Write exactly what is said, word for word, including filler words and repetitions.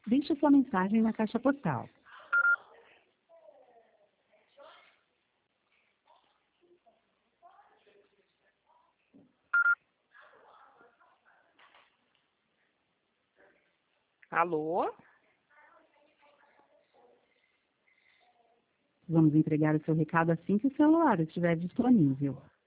Deixe sua mensagem na caixa postal. Alô? Vamos entregar o seu recado assim que o celular estiver disponível.